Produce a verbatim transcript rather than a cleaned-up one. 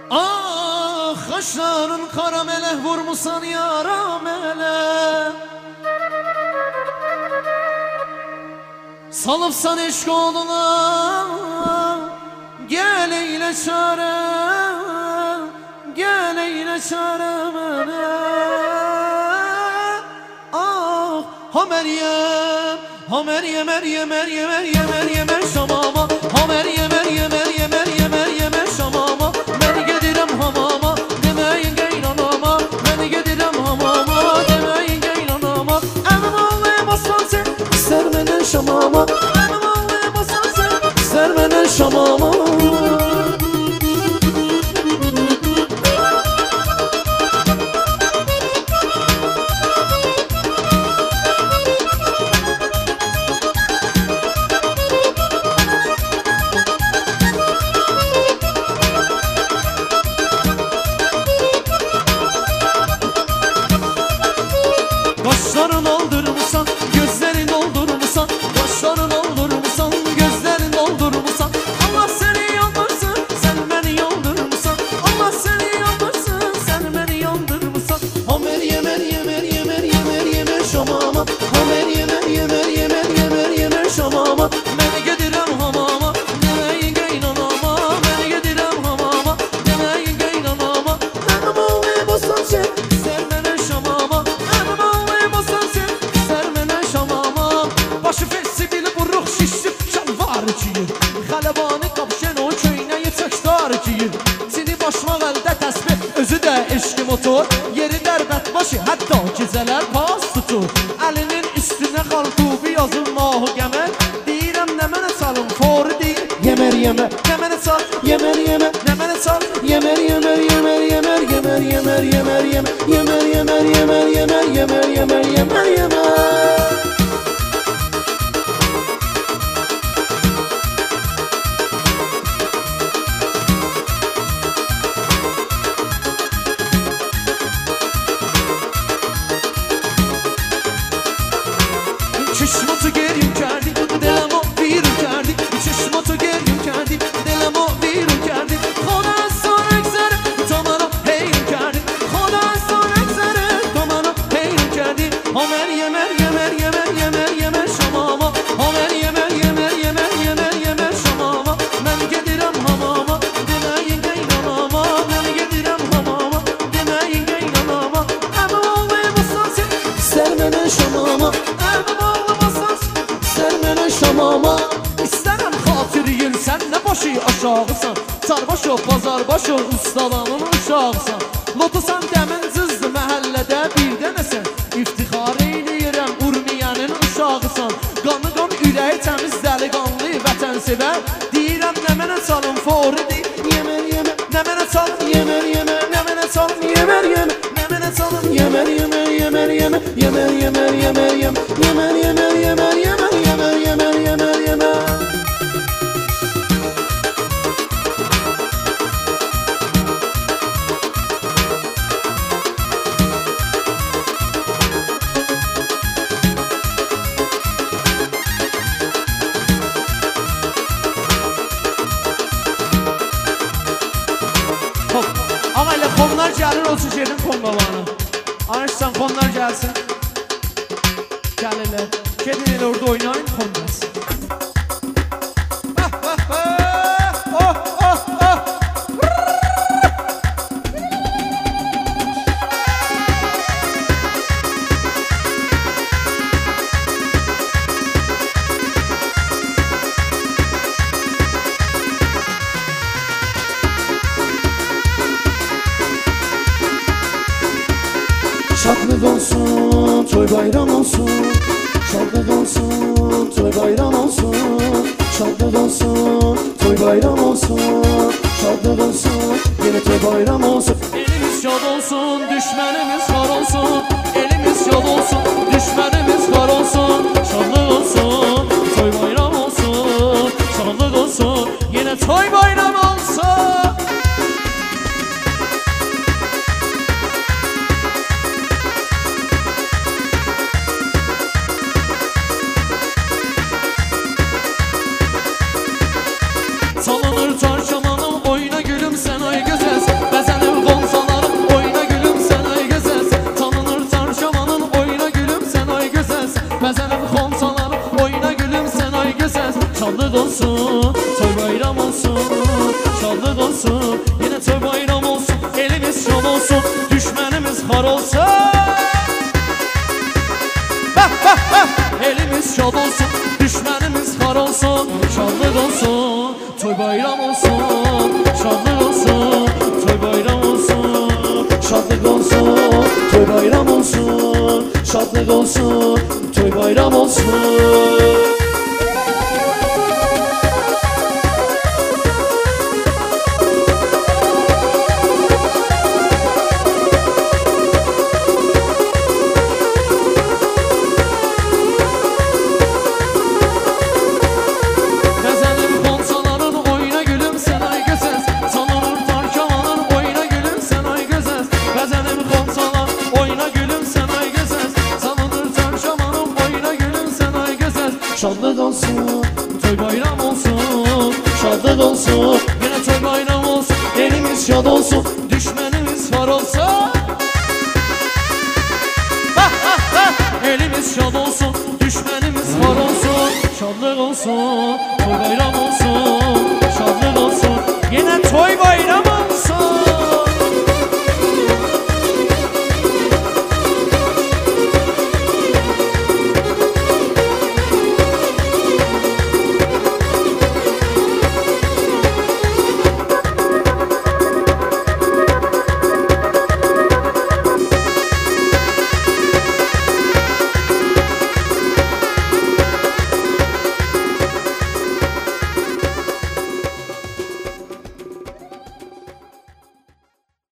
Ah kaşların kara melek vurmusan yara melek, salıpsan eşk oğluna gel eyle çare, gel eyle çare mene. Ah ha Meryem, ha Meryem, Meryem, Meryem, Meryem, Meryem, Şamama, ha Meryem, Meryem, Meryem, Meryem, Meryem, Şamama. Ben giderim hamama, demeyin geylanama, ben giderim hamama, demeyin geylanama. Emin ağlayamazsan sen, ister menen Şamama, emin ağlayamazsan sen, ister menen Şamama. Kaşların oldurmuşsan, gözlerin oldurmuşsan, kaşların oldurmuşsan, gözlerin oldurmuşsan. Allah seni yandırsın, sen beni yandırmışsan. Allah seni yandırsın, sen beni yandırmışsan. Ha Meryem, Meryem, Meryem, Meryem, Meryem, Şamama, ha Meryem, Meryem, Meryem, Meryem, Meryem, Şamama. Ben giderim hamama, demeyin geynanama, ben giderim hamama, demeyin geynanama. Benim ağlayamazsan sen, sen beni Şamama. Başı fesibili buruq şişib şalvar giyir, xələbanı qapşən o köynəyi çəkdar giyir. Seni başmaq əldə təsbih, özü də eşki motor, yeri dərbət başı, hətta gecələr pas tutur. Əlinin üstünə xalqubi yazılmahı qəmər, deyirəm nə mənə salın, fori deyir Yemer yemer, nə mənə sal, yemer yemer, nə mənə sal, yemer yemer, yemer yemer, yemer yemer, yemer yemer, yemer yemer, yemer yemer, yemer yemer, yemer yemer. Çeşmotu gerim kerdi, delamo viru kerdi. Çeşmotu gerim kerdi, delamo viru kerdi. Khoda sorak zare, tamana heyru kerdi. Khoda sorak zare, tamana heyru kerdi. Ha Meryem, Meryem, Meryem, Meryem, Meryem, Şamama. Ha Meryem, Meryem, Meryem, Meryem, Meryem, Şamama. Ben giderim hamama, demeyin geynanama. Ben giderim hamama, demeyin geynanama. Emin ağlayamazsan sen, ister menen Şamama. Şamama İstərəm xatir yel, sən nə başı aşağısan. Sarbaşı, bazarbaşı, ustalanın uşağısan. Lotusan dəmin cızdı məhəllədə bir dənəsən. İftixar eyləyirəm Urmiyanın uşağısan. Qanı qan ürəyi təmiz dəliqanlı vətən sevər. Deyirəm nə mənə salın foridir, yemer yemer. Nə mənə salın, yemer yemer, nə mənə salın, yemer yemer. Nə mənə salın, yemer yemer, yemer yemer, yemer yemer, yemer yemer, yemer yemer, yemer yemer, yemer yemer, yemer yemer. Hop, ama ile konular gelir olsun şehrin konmalarına. Anışsan konular gelsin. Gelirler. Kendini orada oynayın, konmasın. Şadlık olsun, toy bayram olsun. Şadlık olsun, toy bayram olsun. Şadlık olsun, toy bayram olsun. Şadlık olsun, yine toy bayram olsun. Elimiz şad olsun, düşmanımız kar olsun. Elimiz şad olsun, düşmanımız kar olsun. Şadlık olsun, toy bayram olsun. Şadlık olsun, yine toy bayram olsun. Salınır çarşamanım, oyna gülüm sen ay güzelsin. olsun, şadlık olsun. Yine toy bayram olsun, elimiz şad olsun, düşmanımız har olsun. Hah hah hah, elimiz şad olsun, düşmanımız har olsun, şadlık olsun. Toy bayram olsun, şadlık olsun, toy bayram olsun, şadlık olsun, toy bayram olsun, şadlık olsun, toy bayram olsun. Şadlık olsun, toy bayram olsun, şadlık olsun. Yine toy bayram olsun, elimiz şad olsun, düşmanımız var olsun. Ha ha ha, elimiz şad olsun, düşmanımız var olsun. Şadlık olsun, toy bayram olsun,